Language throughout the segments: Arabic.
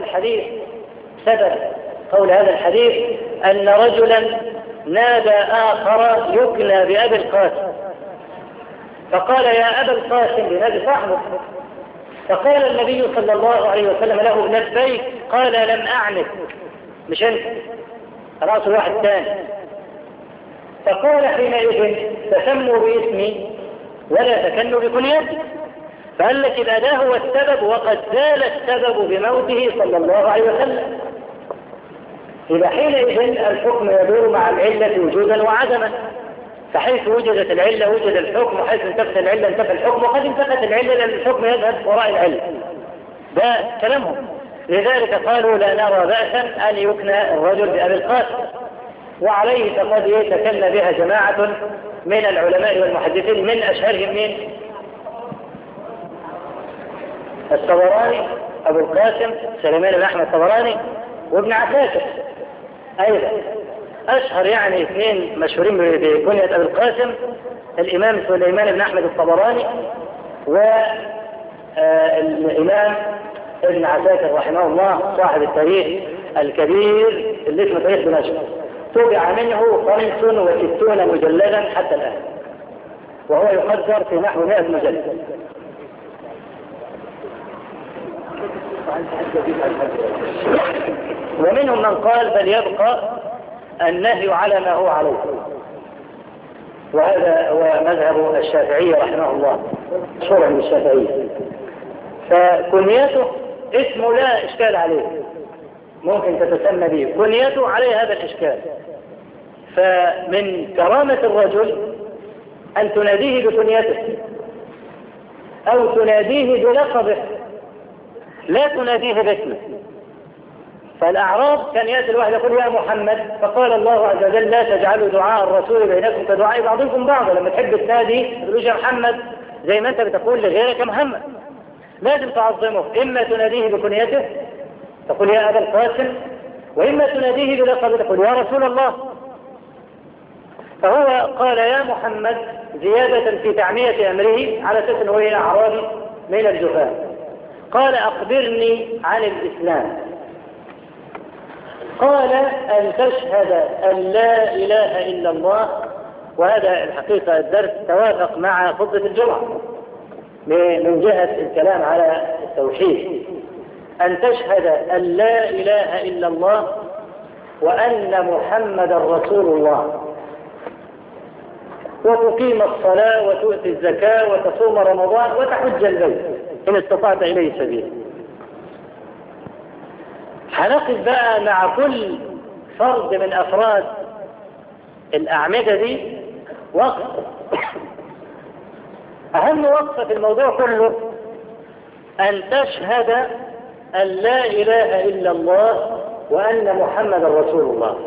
الحديث سبب قول هذا الحديث أن رجلا نادى آخر يكنى بأبي القاسم، فقال يا أبا القاسم لنادي صاحبه، فقال النبي صلى الله عليه وسلم له لبيك، قال لم أعنف، مش أنت، رأس واحد ثاني. فقال حينئذ تسموا باسمي ولا تكنوا بكنيتي، فقال لك إذا ده هو السبب وقد زال السبب بموته صلى الله عليه وسلم. إذا حينئذ الحكم يدور مع العلة وجودا وعدما، فحيث وجدت العلة وجد الحكم، وحيث انتفت العلة انتفى الحكم، وقد انتفت العلة لأن الحكم يذهب وراء العلة. ده كلامهم. لذلك قالوا لا نرى بأسا أن يكنى الرجل بأبي القاسم، وعليه فقد يتكلم بها جماعة من العلماء والمحدثين، من أشهرهم من الطبراني أبو القاسم سليمان بن أحمد الطبراني، وابن عساكر أيضا. أشهر يعني اثنين مشهورين بكنية أبي القاسم الإمام سليمان بن أحمد الطبراني والإمام ابن عساكر رحمه الله صاحب التاريخ الكبير اللي اسمه تاريخ دمشق، تبع منه 65 مجلدا حتى الآن، وهو يقدر في نحو 100 مجلد. ومنهم من قال بل يبقى النهي على ما هو عليه، وهذا هو مذهب الشافعي رحمه الله، مشهور عند الشافعي. فكنيته اسمه لا إشكال عليه، ممكن تتسمى به، كنيته عليه هذا الإشكال. فمن كرامة الرجل أن تناديه بكنيته أو تناديه بلقبه، لا تناديه باسمه. فالأعراب كان يأتي الواحد يقول يا محمد، فقال الله عز وجل لا تجعلوا دعاء الرسول بينكم كدعاء بعضكم بعضا. لما تحب تنادي تقول يا محمد زي ما أنت بتقول لغيرك محمد، لازم تعظمه، إما تناديه بكنيته تقول يا أبا القاسم، وإما تناديه بلقبه تقول يا رسول الله. فهو قال يا محمد زيادة في تعمية أمره على أساس أنه هو أعرابي من الجفاة. قال أخبرني عن الإسلام. قال أن تشهد أن لا إله إلا الله، وهذا الحقيقة الدرس توافق مع خطبة الجمعة من جهة الكلام على التوحيد، أن تشهد أن لا إله إلا الله وأن محمد رسول الله، وتقيم الصلاة وتؤتي الزكاة وتصوم رمضان وتحج البيت إن استطعت إليه سبيلا. هنقف بقى مع كل فرد من أفراد الأعمدة دي وقف، أهم وقفة في الموضوع كله أن تشهد أن لا إله إلا الله وأن محمد رسول الله.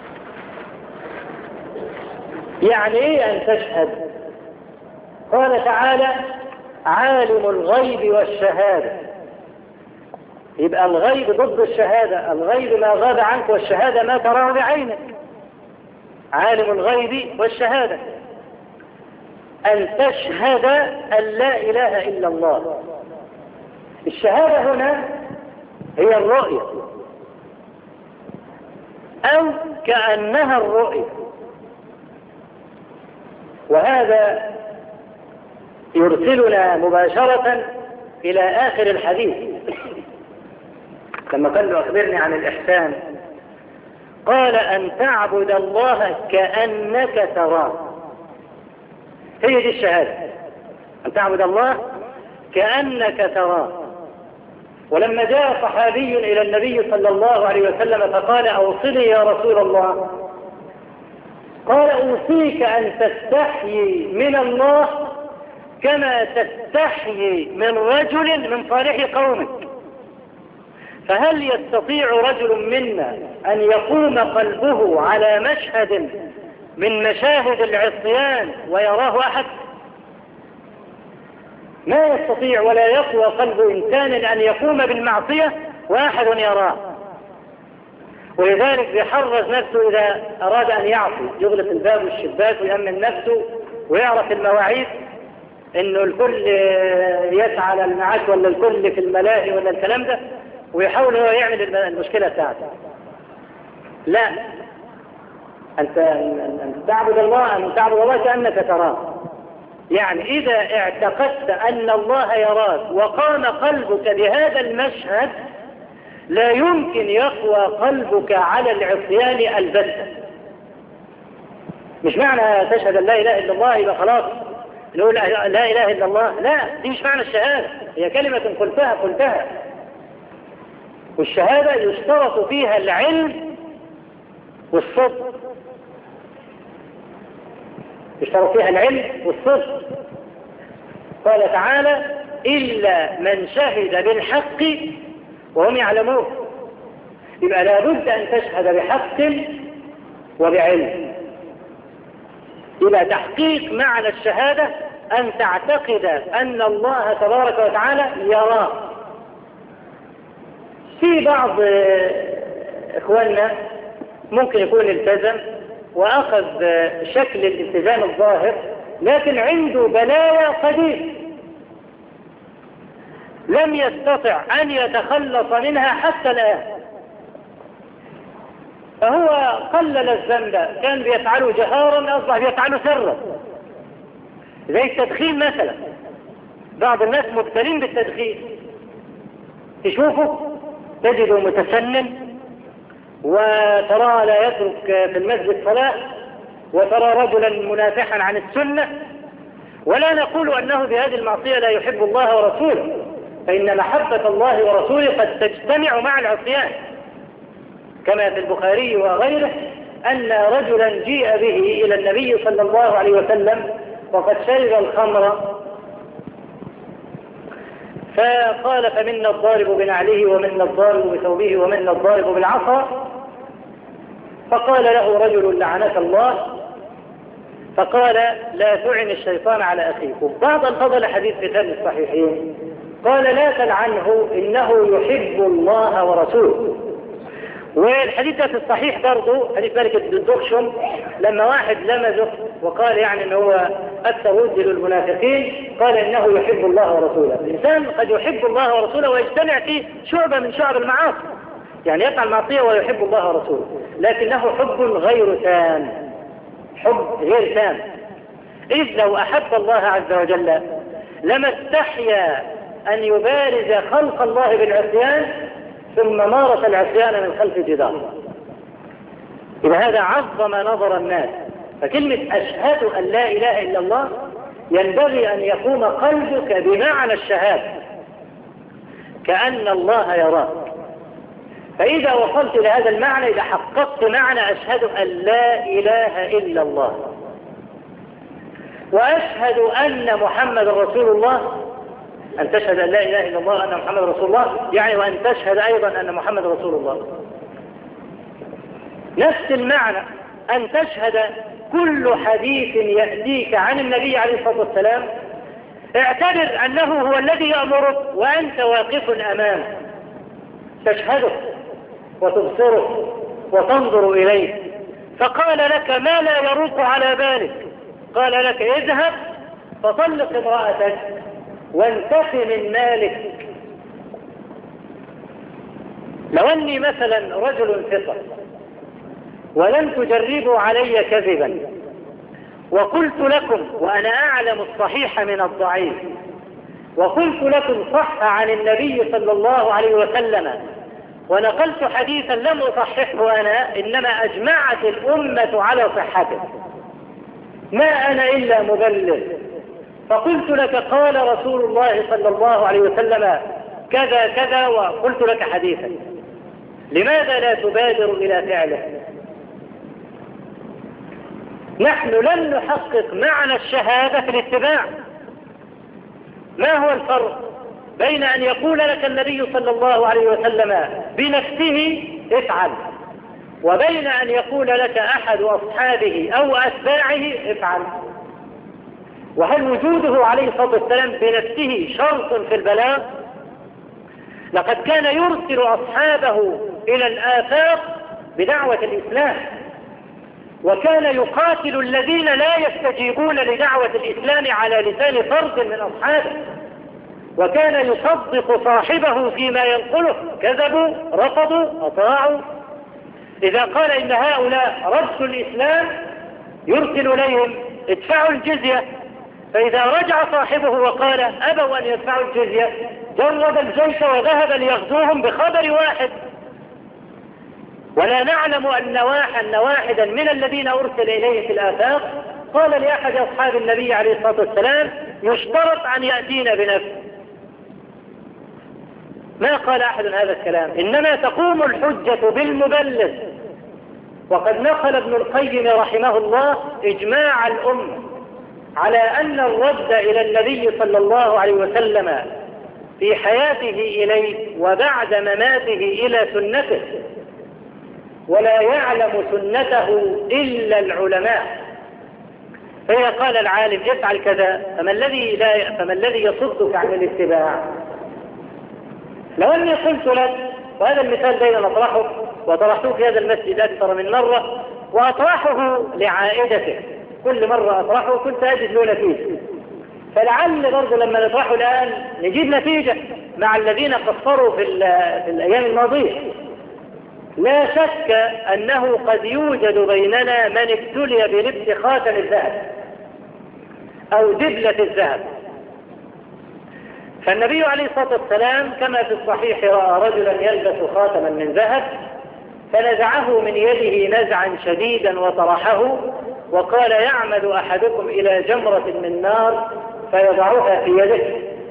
يعني إيه أن تشهد؟ قال تعالى عالم الغيب والشهادة، يبقى الغيب ضد الشهادة، الغيب ما غاب عنك والشهادة ما تراه بعينك. عالم الغيب والشهادة، أن تشهد أن لا إله إلا الله. الشهادة هنا هي الرؤية أو كأنها الرؤية، وهذا يرسلنا مباشرة إلى آخر الحديث لما قال له أخبرني عن الإحسان، قال أن تعبد الله كأنك تراه. هي دي الشهادة، أن تعبد الله كأنك تراه. ولما جاء صحابي إلى النبي صلى الله عليه وسلم فقال أوصني يا رسول الله، قال أوصيك أن تستحيي من الله كما تستحيي من رجل من صالح قومك. فهل يستطيع رجل منا أن يقوم قلبه على مشهد من مشاهد العصيان ويراه أحد؟ ما يستطيع، ولا يقوى قلب إنسان أن يقوم بالمعصية وأحد يراه. ولذلك يحرز نفسه إذا أراد أن يعصي، يغلق الباب والشباك ويأمن نفسه ويعرف المواعيد، إنه الكل يسعى للمعاش ولا الكل في الملاهي ولا الكلام ده، ويحاول هو يعمل المشكلة بتاعته. لا، أنت تعبد الله كأنك تراه. يعني إذا اعتقدت أن الله يراك وقام قلبك بهذا المشهد لا يمكن يقوى قلبك على العصيان البتة. مش معنى تشهد أن لا إله إلا الله يبقى خلاص نقول لا إله إلا الله. لا، دي مش معنى الشهادة، هي كلمة قلتها. والشهادة يشترط فيها العلم والصدق. قال تعالى إلا من شهد بالحق وهم يعلمون. يبقى لابد أن تشهد بحق وبعلم. يبقى تحقيق معنى الشهادة أن تعتقد أن الله تبارك وتعالى يراه. في بعض إخواننا ممكن يكون التزم وأخذ شكل الالتزام الظاهر، لكن عنده بلايا قديمة لم يستطع أن يتخلص منها حتى الآن. فهو قلل الذنب، كان بيفعله جهارا أصبح بيفعله سرا، زي التدخين مثلا. بعض الناس مبتلين بالتدخين، تشوفه تجده متسنن، وترى لا يترك في المسجد صلاة، وترى رجلا منافحا عن السنة. ولا نقول أنه بهذه المعصية لا يحب الله ورسوله، فإن محبة الله ورسوله قد تجتمع مع العصيان، كما في البخاري وغيره أن رجلا جيء به إلى النبي صلى الله عليه وسلم وقد شرب الخمر، فقال فمنا الضارب بنعله ومنا الضارب بثوبه ومنا الضارب بالعصا. فقال له رجل لعنك الله، فقال لا تعن الشيطان على أخيك. بعض الفضل حديث في كتاب الصحيحين قال لا تلعنه إنه يحب الله ورسوله. والحديث ده في الصحيح برضه حديث مالك بن الدخشم لما واحد لمزه وقال يعني ان هو اكثر ود للمنافقين، قال انه يحب الله ورسوله. الانسان قد يحب الله ورسوله ويجتمع فيه شعبة من شعب المعاصي، يعني يفعل معصية ويحب الله ورسوله، لكنه حب غير تام، حب غير تام. إذ لو أحب الله عز وجل لما استحيا أن يبارز خلق الله بالعصيان ثم مارس العصيان من خلف جدار. إذا هذا عظم نظر الناس. فكلمة أشهد أن لا إله إلا الله ينبغي أن يقوم قلبك بمعنى الشهادة كأن الله يراك. فإذا وصلت إلى هذا المعنى إذا حققت معنى أشهد أن لا إله إلا الله وأشهد أن محمد رسول الله. أن تشهد أن لا إله إلا الله أن محمد رسول الله يعني وأن تشهد أيضا أن محمد رسول الله. نفس المعنى أن تشهد كل حديث يأتيك عن النبي عليه الصلاة والسلام اعتبر أنه هو الذي يأمرك وأنت واقف أمامه، تشهده وتبصره وتنظر إليه. فقال لك ما لا يروق على بالك، قال لك اذهب فطلق امرأتك وانتقي من مالك. لو أني مثلا رجل ثقة ولم تجربوا علي كذبا وقلت لكم وأنا أعلم الصحيح من الضعيف وقلت لكم صح عن النبي صلى الله عليه وسلم ونقلت حديثا لم أصححه أنا إنما أجمعت الأمة على صحته، ما أنا إلا مبلغ، فقلت لك قال رسول الله صلى الله عليه وسلم كذا كذا وقلت لك حديثا، لماذا لا تبادر إلى فعله؟ نحن لن نحقق معنى الشهادة في الاتباع. ما هو الفرق بين أن يقول لك النبي صلى الله عليه وسلم بنفسه افعل وبين أن يقول لك أحد أصحابه أو أتباعه افعل؟ وهل وجوده عليه الصلاة والسلام بنفسه شرط في البلاغ؟ لقد كان يرسل أصحابه إلى الآفاق بدعوة الإسلام، وكان يقاتل الذين لا يستجيبون لدعوة الإسلام على لسان فرد من أصحابه. وكان يصدق صاحبه فيما ينقله، كذبوا رفضوا أطاعوا. إذا قال إن هؤلاء ردوا الإسلام يرسل إليهم ادفعوا الجزية، فإذا رجع صاحبه وقال أبوا أن يدفعوا الجزية جرد الجيش وذهب ليغزوهم بخبر واحد. ولا نعلم أن واحدا من الذين أرسل إليه في الآفاق قال لأحد أصحاب النبي عليه الصلاة والسلام يشترط أن يأتينا بنفسه. ما قال أحد هذا الكلام، إنما تقوم الحجة بالمبلغ. وقد نقل ابن القيم رحمه الله إجماع الأمة على أن الرد إلى النبي صلى الله عليه وسلم في حياته إليه وبعد مماته إلى سنته، ولا يعلم سنته إلا العلماء. فإذا قال العالم افعل كذا فما الذي يصدك عن الاتباع؟ لو أني قلت لك، وهذا المثال دائما نطرحه وطرحته في هذا المسجد أكثر من مرة وأطرحه لعائدته، كل مرة أطرحه كنت أجد له نتيجة، فلعل برضو لما نطرحه الآن نجيب نتيجة مع الذين قصروا في الأيام الماضية. لا شك أنه قد يوجد بيننا من ابتلي بلبس خاتم الذهب أو دبلة الذهب. فالنبي عليه الصلاة والسلام كما في الصحيح رأى رجلا يلبس خاتما من ذهب فنزعه من يده نزعا شديدا وطرحه وقال يعمد أحدكم إلى جمرة من نار فيضعها في يده.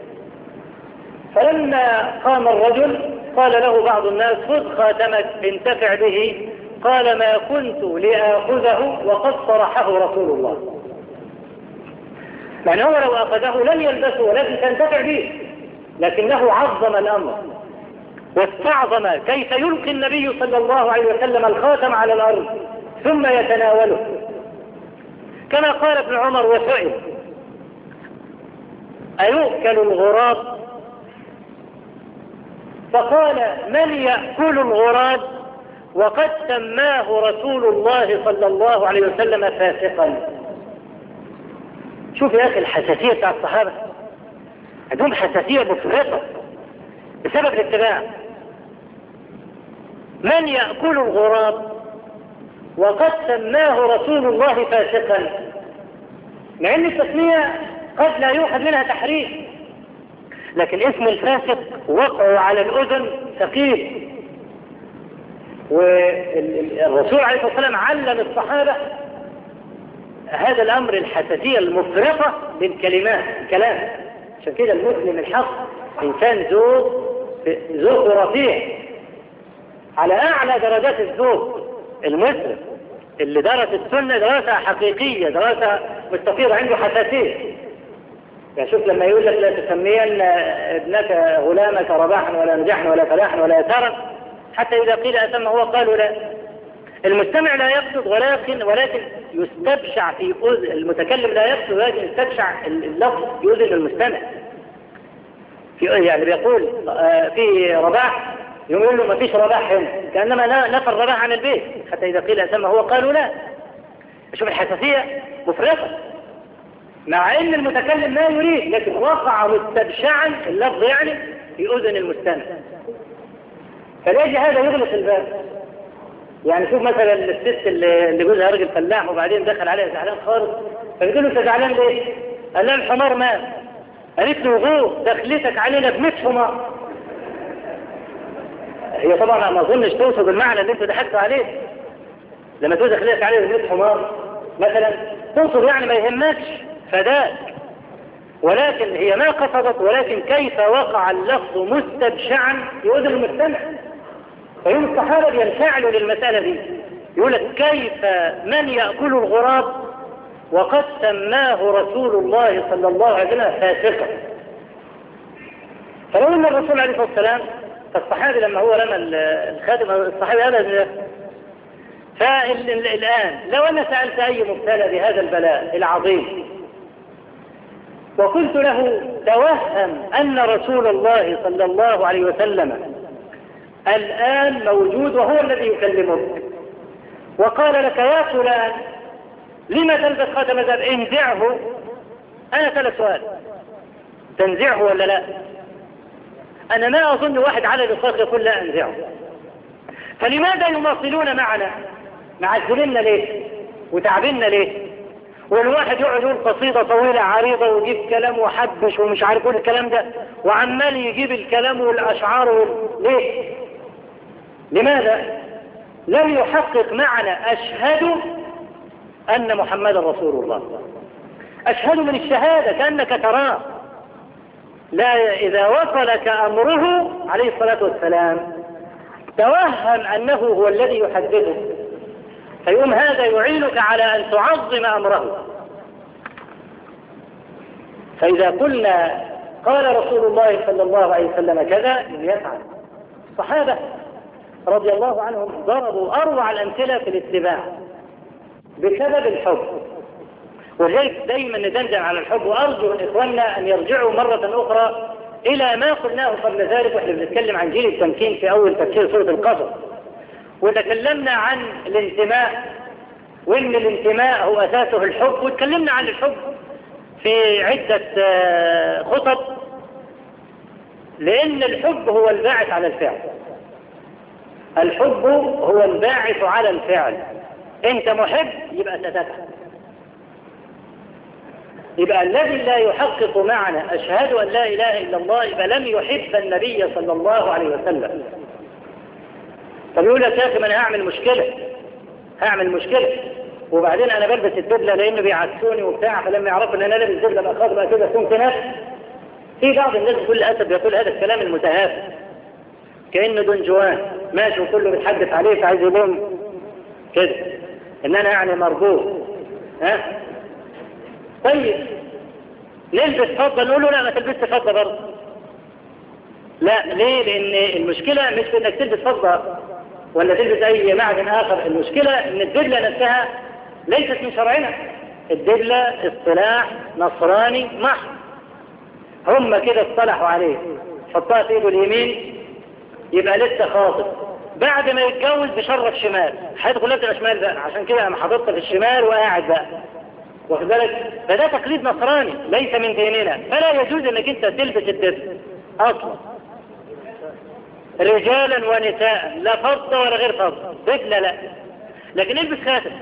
فلما قام الرجل قال له بعض الناس خذ خاتمك انتفع به، قال ما كنت لآخذه وقد طرحه رسول الله. يعني هو لو أخذه لن يلبسه ولكن تنتفع به، لكنه عظم الأمر واستعظم كيف يلقي النبي صلى الله عليه وسلم الخاتم على الأرض ثم يتناوله. كما قال ابن عمر وسئل أيؤكل الغراب؟ فقال من يأكل الغراب وقد سماه رسول الله صلى الله عليه وسلم فاسقا. شوف يا أخي الحساسية بتاع الصحابة، عندهم حساسية مفرطة بسبب الاتباع. من يأكل الغراب وقد سماه رسول الله فاسقا، مع ان التسمية قد لا يوحد منها تحريم، لكن اسم الفاسق وقعه على الأذن ثقيل. والرسول عليه الصلاة والسلام علم الصحابة هذا الأمر، الحساسية المفرطة للكلام. عشان كده المسلم الحق إنسان ذوق رفيع على أعلى درجات الذوق. المسلم اللي درس السنة دراسة حقيقية، دراسة مستقيرة، عنده حساسية. يعني شوف لما يقول لك لا تسمين ابنك غلامك رباحا ولا نجاحا ولا فلاحا ولا يسارا، حتى إذا قيل أسمى هو قالوا لا. المستمع لا يقصد ولكن يستبشع في أذن المتكلم، لا يقصد ولكن يستبشع اللفظ في أذن المستمع. يعني بيقول في رباح يقول له ما فيش رباح هنا، كأنما نفى الرباح عن البيت، حتى إذا قيل أسمى هو قالوا لا. شوف الحساسية مفرطة، مع ان المتكلم ما يريد، لكن وقع مستبشعا اللفظ يعني في اذن المستمع. فليجي هذا يغلق الباب. يعني شوف مثلا الست اللي جوزها راجل فلاح وبعدين دخل عليها زعلان خالص، فيقول له انت زعلان ليه؟ قال لها الحمار مات. قالت له غور دخلتك علينا ب100 حمار. هي طبعا ما اظنش توصل بالمعنى اللي انت ضحكت عليه. لما تقول دخلتك علينا ب100 حمار مثلا توصل يعني ما يهمكش فداك، ولكن هي ما قصدت، ولكن كيف وقع اللفظ مستبشعا في أذن المستمع. فيوم الصحابة ينفعلوا للمسألة دي، يقول لك كيف من يأكل الغراب وقد سماه رسول الله صلى الله عليه وسلم فاسقا. فلو ان الرسول عليه الصلاة والسلام، فالصحابي لما هو رمى الخاتم الصحابي هذا، فالآن لو أنا سألت أي مبتلى بهذا البلاء العظيم وقلت له توهم أن رسول الله صلى الله عليه وسلم الآن موجود وهو الذي يكلمك، وقال لك يا فلان لما تلبس خاتم الذهب انزعه، أنا ثلاث سؤال. تنزعه ولا لا؟ أنا ما أظن واحد على الإطلاق يقول لا أنزعه. فلماذا يماطلون معنا؟ معذبيننا ليه؟ وتعبيننا ليه؟ والواحد يقعد يقول قصيدة طويلة عريضة ويجيب كلام وحبش ومش عارف كل الكلام ده، وعمال يجيب الكلام والأشعار ليه؟ لماذا؟ لم يحقق معنى أشهد أن محمد رسول الله. أشهد من الشهادة كأنك تراه، لا إذا وصلك أمره عليه الصلاة والسلام توهم أنه هو الذي يحدثه، فيقوم هذا يعينك على أن تعظم أمره. فإذا قلنا قال رسول الله صلى الله عليه وسلم كذا يفعل. الصحابة رضي الله عنهم ضربوا أروع الأمثلة في الاتباع بسبب الحب، ولذلك دائما ندندن على الحب. وأرجو من إخواننا أن يرجعوا مرة أخرى إلى ما قلناه قبل ذلك وإحنا بنتكلم عن جيل التمكين في أول تفسير سورة القصص، وتكلمنا عن الانتماء وإن الانتماء هو أساسه الحب، وتكلمنا عن الحب في عدة خطب، لأن الحب هو الباعث على الفعل. الحب هو الباعث على الفعل. أنت محب يبقى ستفعل. يبقى الذي لا يحقق معنى أشهد أن لا إله إلا الله يبقى لم يحب النبي صلى الله عليه وسلم. طب يقول لك يا أخي ما أنا هعمل مشكلة وبعدين أنا بلبس الدبلة لأنه بيعكسوني وبتاع، فلما يعرفوا أن أنا لابس الدبلة بقى خاطر بقى كده سمت نفسي. في بعض الناس بكل أسف يقول هذا الكلام المتهافت كأنه دون جوان ماشي وكله بيتحدث عليه فعايز يقول كده إن أنا يعني مربوط. طيب نلبس فضة نقول له لا ما تلبسش فضة برضه. لا، ليه؟ لأن المشكلة مش في إنك تلبس فضة ولا تلبس أي معدن آخر. المشكلة إن الدبلة نفسها ليست من شرعنا. الدبلة اصطلاح نصراني محض، هم كده اصطلحوا عليه. حطها في ايده اليمين يبقى لسه خاطب، بعد ما يتجوز بشرف شمال، حياته كلها بتبقى شمال بقى، عشان كده انا حاططها في الشمال وقاعد بقى، واخد بالك؟ فده تقليد نصراني ليس من ديننا، فلا يجوز انك انت تلبس الدبل اصلا رجالا ونساء، لا فضة ولا غير فضة، دبلة لا. لكن البس خاتم،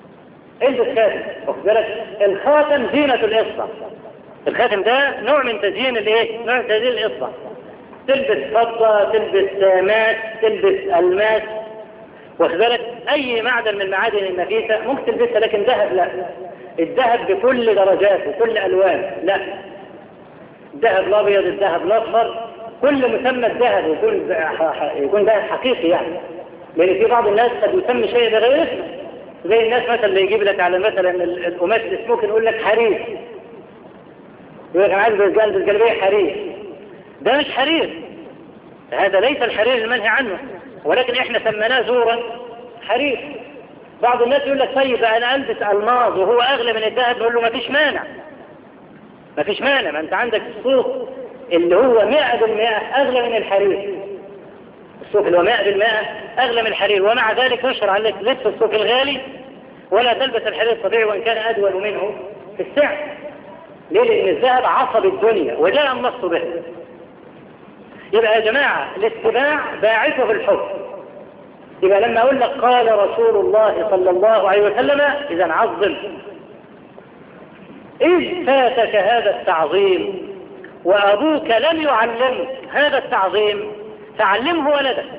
واخد بالك؟ الخاتم زينة الإصبع. الخاتم ده نوع من تزيين الايه؟ نوع من تزيين الإصبع. تلبس فضة، تلبس ماس، تلبس الماس، واخد بالك؟ اي معدن من المعادن النفيسة ممكن تلبسها، لكن ذهب لا. الذهب بكل درجاته وكل الوان لا. الذهب الابيض، الذهب الاصفر، كل مسمى الذهب يكون ذهب حقيقي يعني. لان في بعض الناس قد يسمي شيء بغير اسمه، زي الناس مثلا اللي يجيب لك على مثلا القماش اللي ممكن يقول لك حرير، يقول لك انا عايز بالجلبيه حرير. ده مش حرير، هذا ليس الحرير المنهي عنه، ولكن احنا سميناه زورا حرير. بعض الناس يقول لك طيب انا البس الماظ وهو اغلى من الذهب، نقول له ما فيش مانع، ما انت عندك الصوف اللي هو 100% اغلى من الحرير. الصوف اللي هو 100% اغلى من الحرير، ومع ذلك يشرع لك لبس الصوف الغالي ولا تلبس الحرير الطبيعي وان كان ادول منه في السعر. ليه؟ لان الذهب عصب الدنيا وجاء النص به. يبقى يا جماعة الاتباع باعثه الحب. يبقى لما أقول لك قال رسول الله صلى الله عليه وسلم إذا عظم. إذ فاتك هذا التعظيم وأبوك لم يعلمك هذا التعظيم فعلمه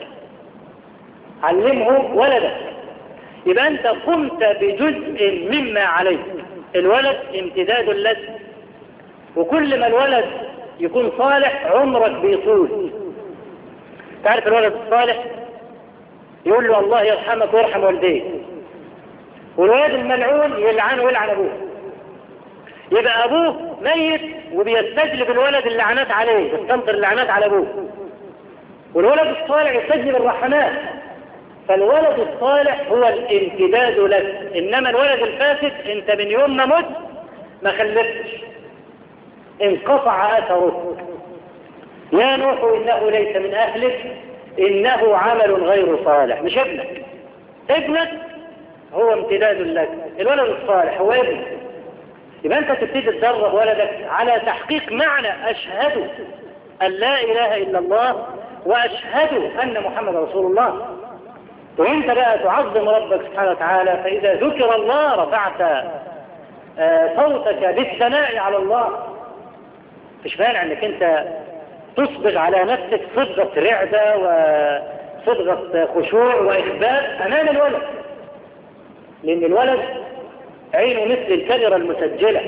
ولدك. يبقى أنت قمت بجزء مما عليك. الولد امتداد لك، وكل ما الولد يكون صالح عمرك بيطول. تعرف الولد الصالح يقول له الله يرحمك ويرحم والديك، والولد الملعون يلعنه ويلعن ابوه. يبقى ابوه ميت وبيستجلب الولد اللعنات عليه، يستمطر اللعنات على ابوه، والولد الصالح يستجلب الرحمات. فالولد الصالح هو الامتداد لك، انما الولد الفاسد انت من يوم ما مت ما خلفتش، انقطع اثره. يا نوح انه ليس من اهلك انه عمل غير صالح. مش ابنك هو امتداد لك، الولد الصالح هو ابنك. يبقى أنت تبتدي تدرب ولدك على تحقيق معنى أشهد أن لا إله إلا الله وأشهد أن محمد رسول الله. وانت بقى تعظم ربك سبحانه وتعالى، فإذا ذكر الله رفعت صوتك بالثناء على الله. مش مانع انك انت تصبغ على نفسك صبغة رعدة وصبغة خشوع وإخبات أمام الولد، لأن الولد عينه مثل الكاميرا المسجلة.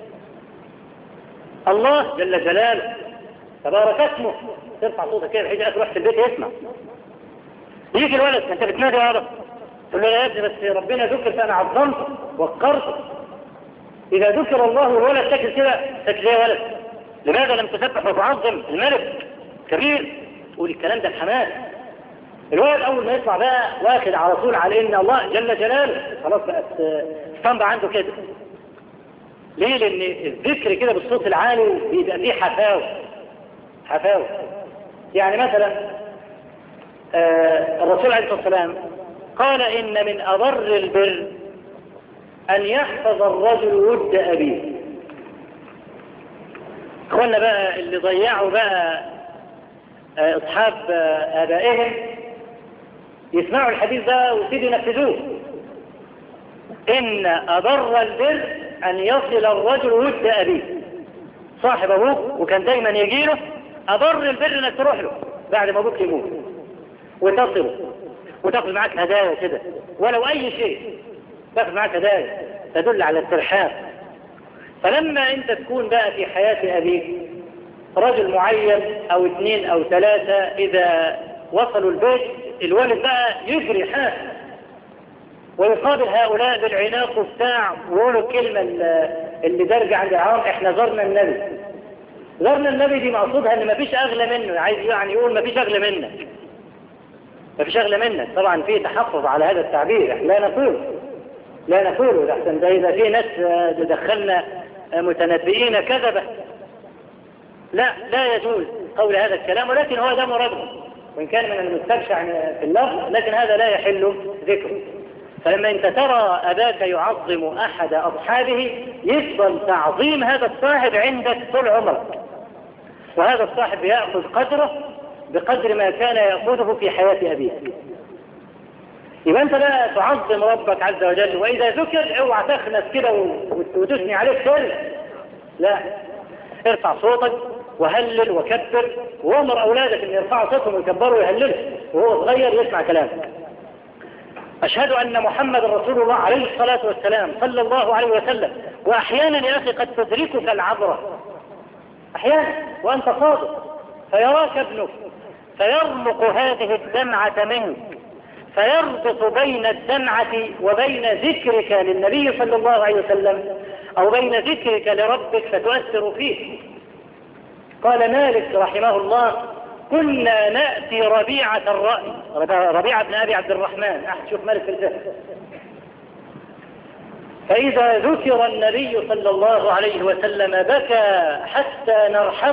الله جل جلاله تبارك اسمه، ترفع صوتك كده بحيث تروح في البيت يسمع. يجي الولد انت بتنادي يا رب، تقول له يا ابني بس ربنا ذكر فانا عظمته وقرته. اذا ذكر الله والولد ساكت كده، ساكت ليه يا ولد؟ لماذا لم تسبح وتعظم الملك كبير؟ تقول الكلام ده الحماس. الولد اول ما يطلع بقى واخد على طول على ان الله جل جلاله، خلاص بقت اسطمبة عنده كده. ليه؟ لان الذكر كده بالصوت العالي بيبقى فيه حفاوة. يعني مثلا الرسول عليه الصلاة والسلام قال إن من أضر البر أن يحفظ الرجل ود أبيه. اخوانا بقى اللي ضيعوا بقى أصحاب آبائهم يسمعوا الحديث ده ويبتدوا ينفذوه. إن أضر البر أن يصل الرجل ود أبيه. صاحب أبوك وكان دايما يجيله، أضر البر أنك تروح له بعد ما أبوك يموت وتصله وتاخذ معك هدايا كده، ولو أي شيء تاخذ معك هدايا تدل على الترحاب. فلما أنت تكون بقى في حياة أبيك رجل معين أو 2 أو 3، إذا وصلوا البيت الولد بقى يجري حاف ويقابل هؤلاء بالعناق وبتاع، ويقولوا الكلمة اللي درجة عند العوام: احنا زرنا النبي. زرنا النبي دي مقصودها ان مفيش اغلى منه، عايز يعني يقول مفيش اغلى منك، مفيش اغلى منك. طبعا في تحفظ على هذا التعبير، لا نقوله لحسن ده اذا في ناس دخلنا متنبئين كذبة. لا يجوز قول هذا الكلام، ولكن هو ده مراده وان كان من المستبشع في اللفظ، لكن هذا لا يحل ذكره. فلما انت ترى اباك يعظم احد اصحابه يفضل تعظيم هذا الصاحب عندك طول عمرك، وهذا الصاحب يأخذ قدره بقدر ما كان يأخذه في حياة أبيه. يبقى أنت لا تعظم ربك عز وجل، وإذا ذكر اوعى تخنس كده وتثني عليه سر، لا، ارفع صوتك وهلل وكبر، وامر أولادك أن يرفعوا صوتهم ويكبروا ويهللوا وهو صغير يسمع كلامك. أشهد أن محمد رسول الله عليه الصلاة والسلام صلى الله عليه وسلم. وأحيانا يا أخي قد تدركك العبرة، أحيانا وأنت صادق، فيراك ابنك فيرمق هذه الدمعة منك، فيربط بين الدمعة وبين ذكرك للنبي صلى الله عليه وسلم، أو بين ذكرك لربك فتؤثر فيه. قال مالك رحمه الله: كنا نأتي ربيعة الرأي، ربيعة بن أبي عبد الرحمن، شوف مالك في الفقه، فإذا ذكر النبي صلى الله عليه وسلم بكى حتى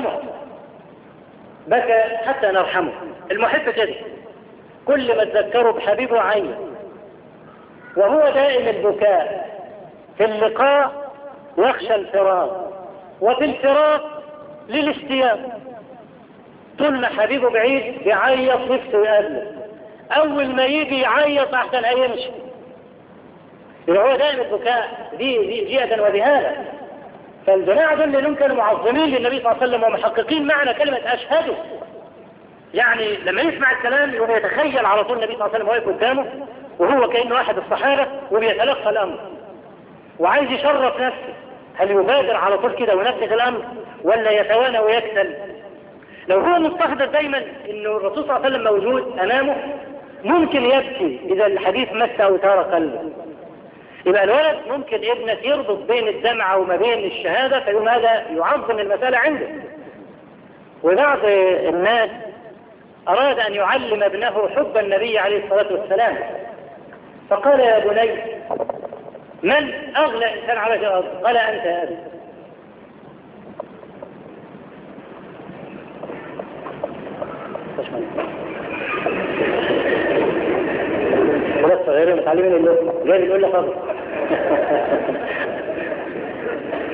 نرحمه. المحب كده كل ما تذكره بحبيبه عين، وهو دائم البكاء. في اللقاء يخشى الفراق، وفي الفراق للاشتياق. طول ما حبيبه بعيد بيعيط نفسه يقابله، أول ما يجي يعيط أحسن هيمشي. يبقى هو دائم البكاء، دي جيئة وذهالة. فالجماعة دول اللي كانوا معظمين للنبي صلى الله عليه وسلم ومحققين معنى كلمة أشهد. يعني لما يسمع الكلام يقوم يتخيل على طول النبي صلى الله عليه وسلم واقف قدامه وهو كأنه أحد الصحابة وبيتلقى الأمر وعايز يشرف نفسه. هل يبادر على طول كده وينفذ الأمر ولا يتوانى ويكسل؟ لو هو مستحضر دايما إنه الرسول صلى الله عليه وسلم موجود أمامه ممكن يبكي إذا الحديث مس أو تار قلبه. يبقى الولد ممكن ابنك يربط بين الدمعة وما بين الشهادة، فيقوم هذا يعظم المسألة عنده. وبعض الناس أراد أن يعلم ابنه حب النبي عليه الصلاة والسلام، فقال: يا بني، من أغلى إنسان على الأرض؟ قال: أنت يا أبي. ولسه غير متعلمين اللغة غير يقول لك فضل.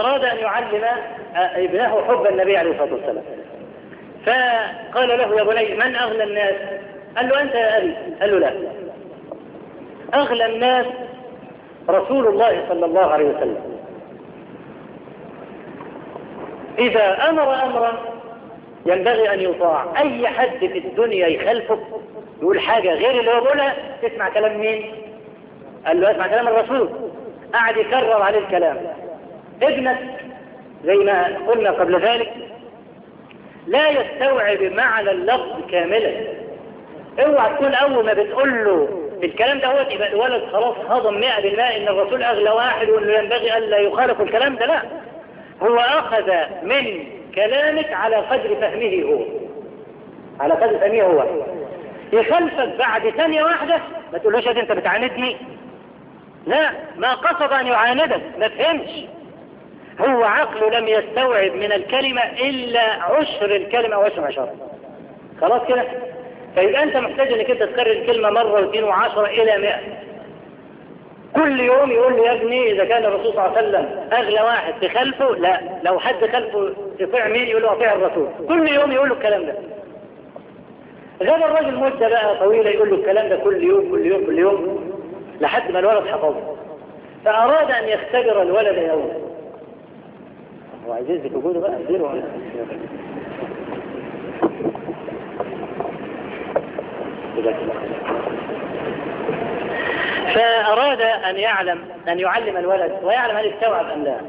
فأراد أن يعلم ابنه حب النبي عليه الصلاة والسلام، فقال له يا بني من أغلى الناس؟ قال له أنت يا أبي. قال له لا، أغلى الناس رسول الله صلى الله عليه وسلم، إذا أمر أمرا ينبغي أن يطاع. أي حد في الدنيا يخالفه يقول حاجة غير اللي هو بيقولها تسمع كلام مين؟ قال له اسمع كلام الرسول. قعد يكرر عليه الكلام. ابنك زي ما قلنا قبل ذلك لا يستوعب معنى اللفظ كاملا. اوعى تكون اول ما بتقول له الكلام ده هو يبقى الولد خلاص هضم 100% ان الرسول اغلى واحد وانه ينبغي الا يخالف الكلام ده. لا، هو اخذ من كلامك على قدر فهمه هو، على قدر فهمه هو. يخالفك بعد ثانية واحدة ما تقولوش انت بتعاندني، لا، ما قصد ان يعاندك، ما فهمش. هو عقله لم يستوعب من الكلمة الا عشر الكلمة او عشر. خلاص كده. فيبقى انت محتاج انك انت تكرر الكلمة مرة واثنين وعشرة الى 100. كل يوم يقول لي يا ابني اذا كان الرسول صلى الله عليه وسلم اغلى واحد تخلفه، لا، لو حد خلفه تطيع مين؟ يقول له اطيع الرسول. كل يوم يقول له الكلام ده. غاب الراجل مدة بقى طويلة يقول له الكلام ده كل يوم كل يوم كل يوم لحد ما الولد حفظه. فأراد أن يختبر الولد يوما. هو عايز يثبت وجوده بقى يديره. فأراد أن يعلم الولد ويعلم هل يستوعب أم لا.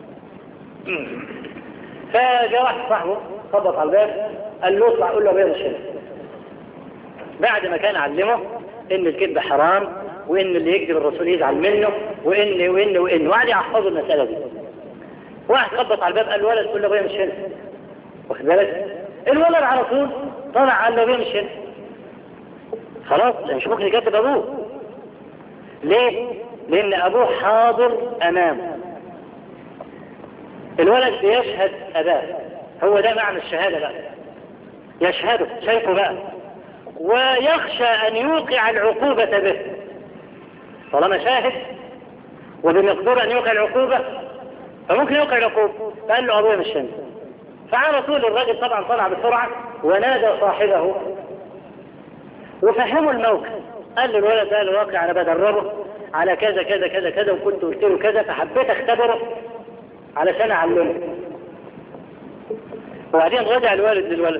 فجاء واحد صاحبه خبط على الباب قال له اطلع قول له بيض الشمس. بعد ما كان علمه ان الكذب حرام وان اللي يكذب الرسول يزعل منه وان وقعد يحفظوا المسألة دي. واحد خبط على الباب قال له ولد قول له بيض الشمس. واخد بالك؟ الولد على طول طلع قال له بيض الشمس. خلاص مش ممكن يكذب ابوه. ليه؟ لان ابوه حاضر امامه. الولد بيشهد اباه. هو ده معنى الشهادة بقى. يشهده شايفه بقى ويخشى ان يوقع العقوبة به. طالما شاهد وبمقدور ان يوقع العقوبة فممكن يوقع العقوبة. فقال له ابويا مش شمس. فعلى طول الراجل طبعا طلع بسرعة ونادى صاحبه وفهموا الموقف. قال له الولد ده الواقع انا بدربه على كذا كذا كذا كذا وكنت قلت له كذا فحبيت اختبره علشان اعلمه. وبعدين رجع الوالد للولد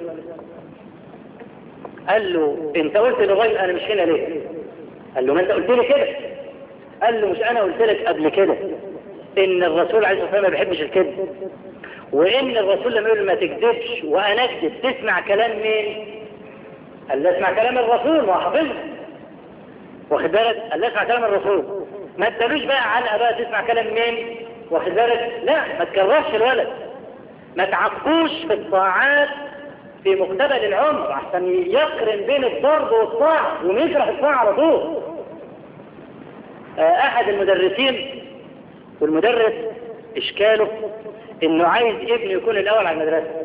قال له انت قلت للراجل انا مش هنا ليه؟ قال له ما انت قلت لي كده. قال له مش انا قلت لك قبل كده ان الرسول عليه الصلاه والسلام ما بيحبش الكذب، وان الرسول لما يقول ما تكذبش وانا اكذب تسمع كلام مين؟ قال له اسمع كلام الرسول وحافظه. واخد بالك؟ قال له اسمع كلام الرسول. ما تدلوش بقى علقه بقى تسمع كلام مين؟ واخد بالك؟ لا، ما تكررش الولد، ما تعقوش في الطاعات في مقتبل العمر عشان يقرن بين الضرب والطاعة ويكره الطاعة على طول. احد المدرسين والمدرس اشكاله انه عايز ابنه يكون الاول على المدرسة.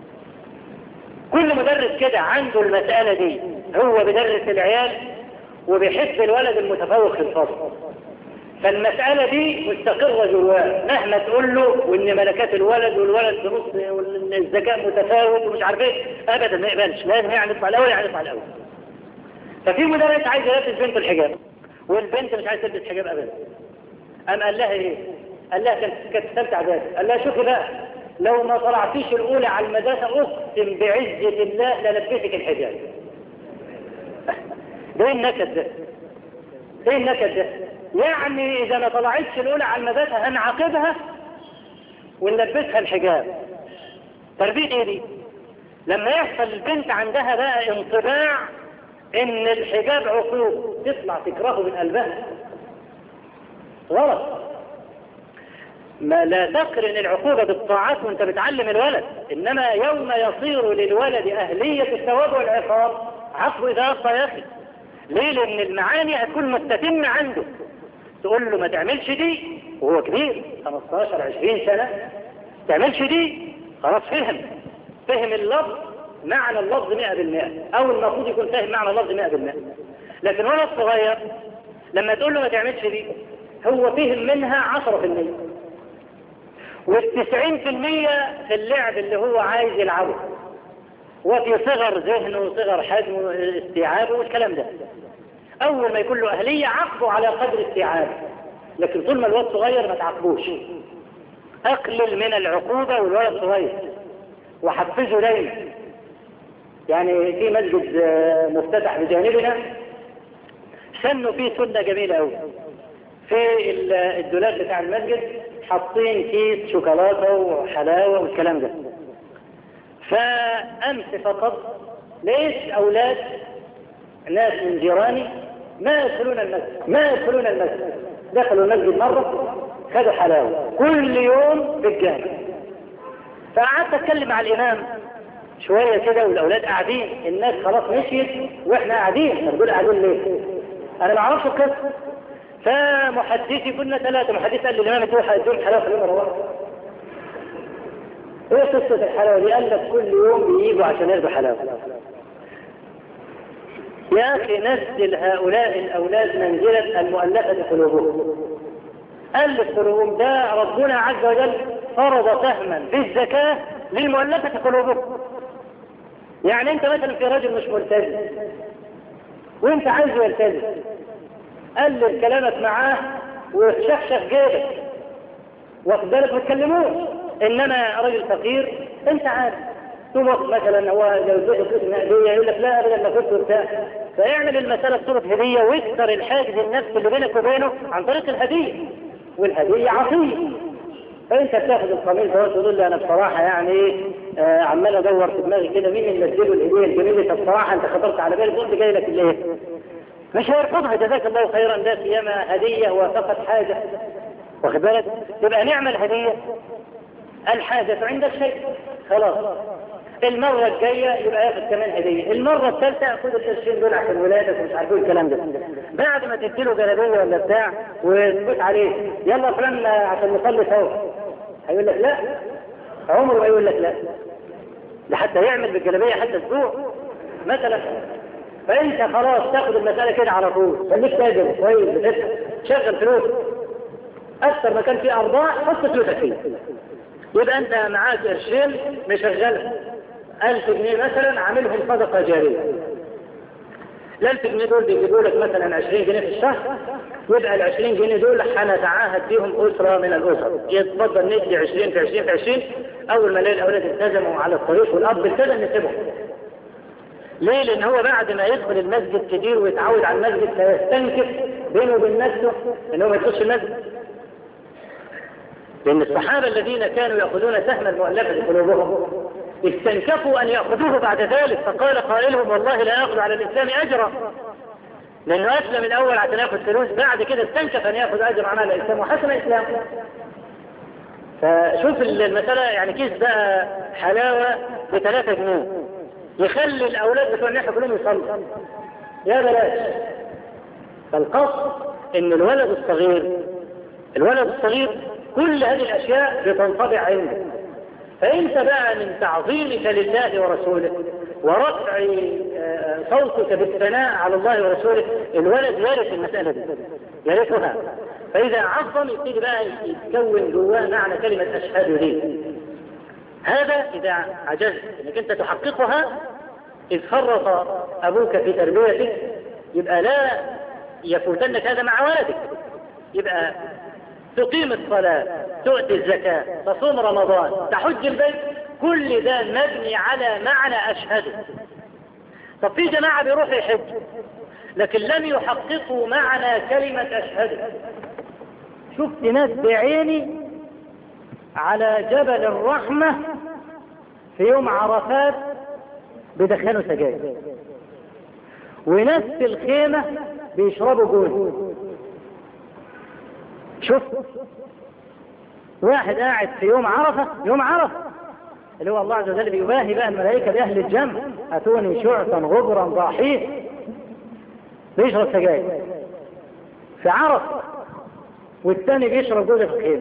كل مدرس كده عنده المسألة دي، هو بيدرس العيال وبيحب الولد المتفوق في الفصل، فالمسألة دي مستقرة جواه مهما تقول له وان ملكات الولد والولد بنص والذكاء متفاوت ومش عارف ايه، ابدا ما يقبلش، لازم يعني يطلع الاول يعني يطلع الاول. ففي مدرس عايز يلبس بنته الحجاب والبنت مش عايز تلبس حجاب ابدا. قام قال لها ايه؟ قال لها كانت تستمتع ذلك. قال لها شوفي بقى لو ما طلعتيش الاولى على المدرسة اقسم بعزة الله للبسك الحجاب. ده النكد ده. ايه النكد ده؟ يعني اذا ما طلعتش الاولى على المدرسة هنعاقبها ونلبسها الحجاب. تربية ايه دي؟ لما يحصل البنت عندها بقى انطباع ان الحجاب عقوق تطلع تكرهه من قلبها. غلط. ما لا تقرن العقوبة بالطاعات وانت بتعلم الولد، انما يوم يصير للولد اهلية الثواب والعقاب عفو اذا اخطأ يا اخي. ليه؟ لان المعاني هتكون مستتمة عنده. تقول له ما تعملش دي وهو كبير 15 20 سنة، تعملش دي خلاص فهم اللفظ معنى اللفظ 100%، او المفروض يكون فاهم معنى اللفظ 100%. لكن ولد صغير لما تقول له ما تعملش دي هو فهم منها 10%، وال90% في اللعب اللي هو عايز يلعبه، وفي صغر ذهنه وصغر حجمه واستيعابه والكلام ده. أول ما يكون له أهلية عاقبه على قدر استيعابه، لكن طول ما الولد صغير ما تعاقبوش. أقلل من العقوبة والولد صغير وحفزه دايما. يعني في مسجد مفتتح بجانبنا سنوا فيه سنة جميلة أوي. في الدولاب بتاع المسجد حاطين كيس شوكولاتة وحلاوة والكلام ده. فأمس فقط ليش أولاد ناس من جيراني ما يدخلون المسجد دخلوا المسجد مرة خدوا حلاوة كل يوم في الجامع. فقعدت أتكلم مع الإمام شوية كده والأولاد قاعدين، الناس خلاص مشيت وإحنا قاعدين. فنقول قاعدين ليه؟ أنا ما أعرفش القصة. فمحدثي كنا 3 محدث قال لي الإمام ادون حلاوة في اليوم رواه. ايه قصة الحلاوة دي؟ قال لك كل يوم بييجوا عشان ياخدوا حلاوة. يا أخي نزل هؤلاء الأولاد منزلة المؤلفة قلوبهم. ألف قلوبهم ده ربنا عز وجل فرض سهما في الزكاة للمؤلفة قلوبهم. يعني أنت مثلا في رجل مش ملتزم وأنت عايزه يلتزم، قلل كلامك معاه وشخشخ جيبك واخد بالك ما تكلموش. انما رجل فقير انت عارف تمر مثلا هو لو اديته فلوس هديه يقول لك لا ابدا ما كنت بتاع، فيعمل المساله بصوره هديه ويكسر الحاجز النفسي اللي بينك وبينه عن طريق الهديه، والهديه عطيه. فانت بتاخد القميص ده وتقول لي انا بصراحه يعني عمال ادور في دماغي كده مين اللي اديله الهديه الجميله، بصراحه انت خطرت على بالي قلت جاي لك الايه؟ مش هيرفضها جزاك الله خيرا، ده سيما هديه وفقط حاجه واخد بالك؟ يبقى نعمل هديه الحاجة عندك شيء خلاص. المرة الجاية يبقى ياخد كمان هدية، المرة الثالثة خد القرشين دول عشان ولادك ومش عارفين الكلام ده. بعد ما تديله جلابية ولا بتاع وتفوت عليه يلا فلان عشان نصلي سوا، هيقول لك لا، عمره ما يقول لك لا، ده حتى يعمل بالجلابية حتى اسبوع مثلا. فانت خلاص تاخد المسألة كده على طول، خليك تاجر كويس بتدفع شغل فلوس اكثر ما كان فيه ارباح حط فلوسك فيه. يبقى انت معاك قرشين مشغلها 1000 جنيه مثلا عاملهم صدقة جارية. ال1000 جنيه دول بيجيبوا لك مثلا 20 جنيه في الشهر، يبقى ال20 جنيه دول هنتعاهد بيهم أسرة من الأسر، يتفضل ندي 20 في 20 في 20. أول ما نلاقي الأولاد التزموا على الطريق والأب التزم نسيبهم. ليه؟ لأن هو بعد ما يدخل المسجد كتير ويتعود على المسجد فيستنكف بينه وبين نفسه إنه ما يخش المسجد. لأن الصحابة الذين كانوا يأخذون سهم المؤلفة قلوبهم استنكفوا أن يأخذوه بعد ذلك، فقال قائلهم والله لا يأخذ على الإسلام أجرا، لأنه أسلم الأول عشان يأخذ فلوس، بعد كده استنكف أن يأخذ أجر عمل الإسلام وحسن الإسلام. فشوف المسألة يعني كيس بقى حلاوة ب3 جنيه يخلي الأولاد بتوع الناحية كلهم يصلوا يا بلاش. فالقصد إن الولد الصغير كل هذه الأشياء بتنطبع عنده. فأنت بقى من تعظيمك لله ورسوله ورفع صوتك بالثناء على الله ورسوله الولد يرث المسألة دي يرثها. فإذا عظم يبتدي بقى يتكون جواه معنى كلمة أشهد دي. هذا إذا عجزت انك انت تحققها إذ فرط أبوك في تربيتك يبقى لا يفوتنك هذا مع ولدك. يبقى تقيم الصلاة، تؤتي الزكاة، تصوم رمضان، تحج البيت، كل ده مبني على معنى أشهد. طب في جماعة بيروحوا يحج لكن لم يحققوا معنى كلمة أشهد. شفت ناس بعيني على جبل الرحمة في يوم عرفات بيدخنوا سجاير، وناس في الخيمة بيشربوا جوز. شوف واحد قاعد في يوم عرفة اللي هو الله عز وجل بيباهي بقى الملائكة بأهل الجنة أتوني شعثا غبرا ضاحيه، بيشرب سجاير في عرفة، والثاني بيشرب جوز في الخيمة.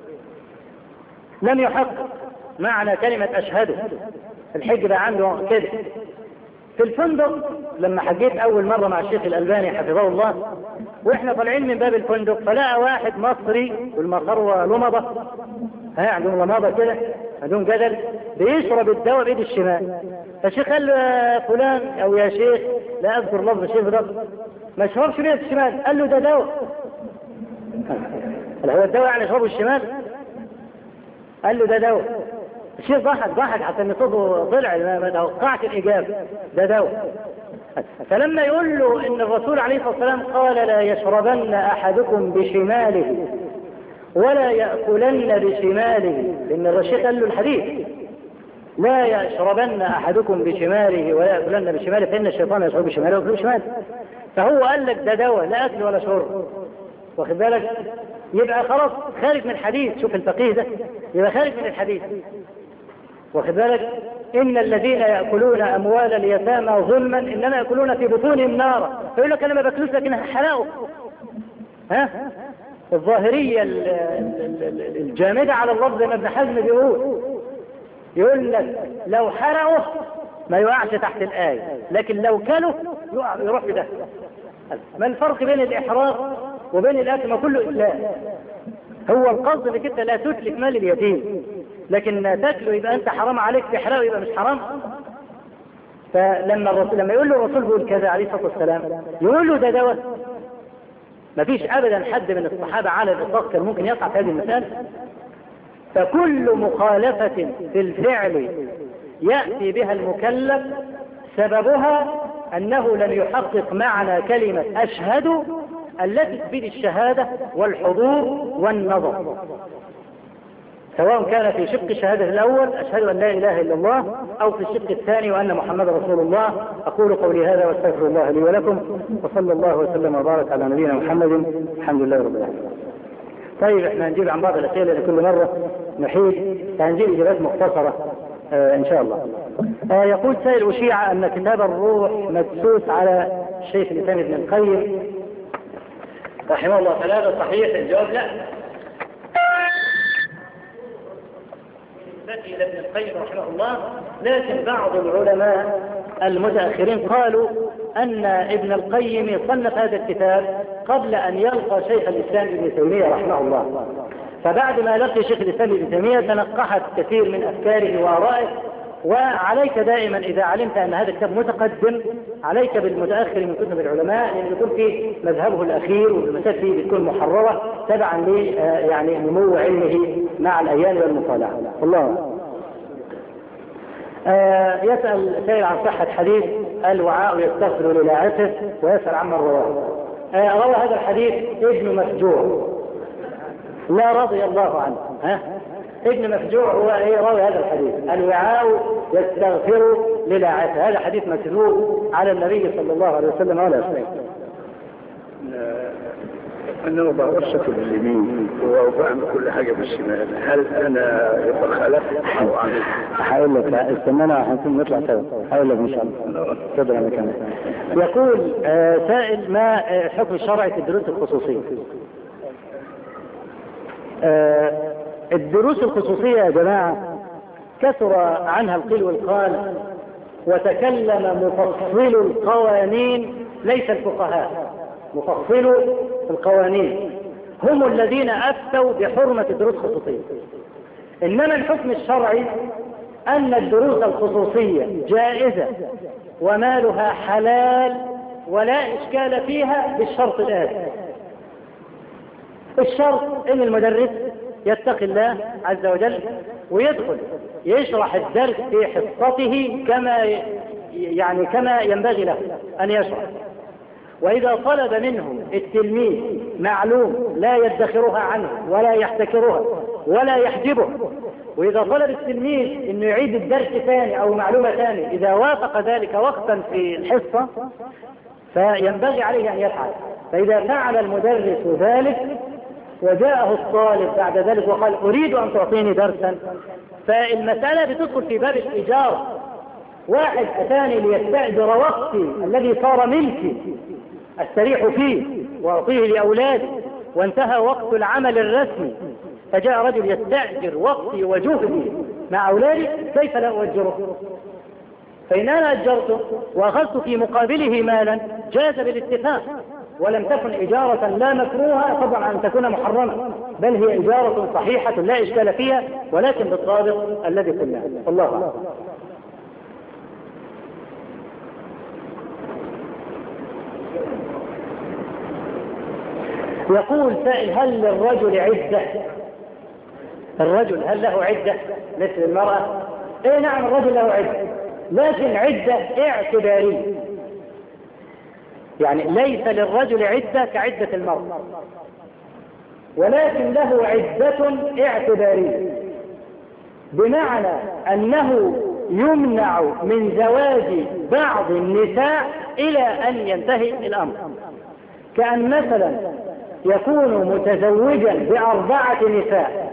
لم يحقق معنى كلمة أشهد. الحج بقى عنده كده. في الفندق لما حجيت أول مرة مع الشيخ الألباني حفظه الله، وإحنا طالعين من باب الفندق فلقى واحد مصري والمطروة لمضة عندهم رماضة كده، عندهم جدل، بيشرب الدواء بإيد الشمال. فالشيخ قال له يا فلان أو يا شيخ، لا أذكر لفظ الشيخ بالضبط، ما يشربش بإيد الشمال. قال له ده دواء. هو الدواء يعني يشربه الشمال؟ قال له ده دواء. الشيخ ضحك حتى ان صوته طلع، ما توقعش الإجابة، ده دواء. فلما يقول له ان الرسول عليه الصلاة والسلام قال لا يشربن أحدكم بشماله ولا يأكلن بشماله، لأن الرشيد قال له الحديث لا يشربن أحدكم بشماله ولا يأكلن بشماله فإن الشيطان يشرب بشماله ويأكل بشماله. فهو قال لك ده دواء، لا أكل ولا شرب، واخد بالك؟ يبقى خلاص خارج من الحديث. شوف الفقيه ده، يبقى خارج من الحديث، واخد بالك؟ إن الذين يأكلون أموال اليتامى ظلما إنما يأكلون في بطونهم نارا. فيقول لك أنا ما باكلوش لكن هحرقه. الظاهرية الجامدة على اللفظ زي ما ابن حزم يقول لك لو حرقه ما يقعش تحت الآية، لكن لو كله يروح بده. ما الفرق بين الإحراق وبين الأكل؟ ما كله إسلام. هو القصد انك انت لا تتلف مال اليتيم، لكن تاكله يبقى انت حرام عليك، تحرقه يبقى مش حرام. لما يقول له الرسول بيقول كذا عليه الصلاة والسلام، يقول له ده دواء. ما فيش ابدا حد من الصحابة على الاطلاق كان ممكن يقع في هذه المسألة. فكل مخالفة في الفعل يأتي بها المكلف سببها أنه لم يحقق معنى كلمة أشهد التي تفيد الشهادة والحضور والنظر، سواء كان في شق الشهادة الأول أشهد أن لا إله إلا الله، أو في الشق الثاني وأن محمد رسول الله. أقول قولي هذا واستغفر الله لي ولكم، وصلى الله وسلم وبارك على نبينا محمد. الحمد لله رب العالمين. طيب احنا هنجيب عن بعض الأسئلة لكل مرة نحيد، فهنجيب إجابات مختصرة إن شاء الله. يقول سائل أشيع أن كتاب الروح مدسوس على الشيخ الإسلام ابن القيم رحمه الله. فهذا صحيح؟ الجواب لا. إلى ابن القيم رحمه الله، لكن بعض العلماء المتأخرين قالوا أن ابن القيم صنف هذا الكتاب قبل أن يلقى شيخ الإسلام ابن تيمية رحمه الله. فبعد ما لقي شيخ الإسلام ابن تيمية تنقحت كثير من أفكاره وآرائه. وعليك دائما إذا علمت أن هذا الكتاب متقدم عليك بالمتأخر من كتب العلماء، لأن يكون في مذهبه الأخير والمسائل فيه بتكون محررة تبعا ل يعني نمو علمه مع الأيام والمطالعة. الله. يسأل سائل عن صحة حديث الوعاء يستغفر للاعته، ويسأل عمن رواه. روى هذا الحديث ابن مفجوع لا رضي الله عنه. ابن مفجوع هو راوي هذا الحديث الوعاء يستغفر للاعته. هذا حديث مكذوب على النبي صلى الله عليه وسلم ولا يصح. أنا بغشة باليمين وبعمل كل حاجة بالشمال، هل أنا يبقى خلفت أو عمل؟ هقول لك لا، استنانا هنكون نطلع سوا. هقول لك إن شاء الله. تفضل يا مكان. يقول سائل ما الحكم الشرعي في الدروس الخصوصية؟ الدروس الخصوصية يا جماعة كثر عنها القيل والقال، وتكلم مفصل القوانين ليس الفقهاء. مفصل القوانين هم الذين أفتوا بحرمة الدروس الخصوصية. إنما الحكم الشرعي أن الدروس الخصوصية جائزة ومالها حلال ولا إشكال فيها بالشرط الآتي. الشرط إن المدرس يتقي الله عز وجل ويدخل يشرح الدرس في حصته كما ينبغي له أن يشرح. وإذا طلب منه التلميذ معلوم لا يدخرها عنه ولا يحتكرها ولا يحجبه، وإذا طلب التلميذ أنه يعيد الدرس ثاني أو معلومة ثانية إذا وافق ذلك وقتا في الحصة فينبغي عليه أن يفعل. فإذا فعل المدرس ذلك وجاءه الطالب بعد ذلك وقال أريد أن تعطيني درسا، فالمسألة بتدخل في باب الإجارة. واحد أتاني ليستأجر وقتي الذي صار ملكي استريح فيه وأعطيه لأولادي وانتهى وقت العمل الرسمي، فجاء رجل يستأجر وقتي وجهدي مع أولادي، كيف لا أؤجره؟ فإن أنا أجرته وأخذت في مقابله مالا جاز بالاتفاق، ولم تكن إجارة لا مكروهة طبعا أن تكون محرمة، بل هي إجارة صحيحة لا إشكال فيها، ولكن بالضابط الذي قلناه. الله أعلم. يقول سائل: هل للرجل عدة؟ الرجل هل له عدة مثل المرأة؟ ايه نعم، الرجل له عدة، لكن عدة اعتبارية، يعني ليس للرجل عدة كعدة المرأة، ولكن له عدة اعتبارية، بمعنى أنه يمنع من زواج بعض النساء إلى أن ينتهي الأمر، كأن مثلا يكون متزوجا ب4 نساء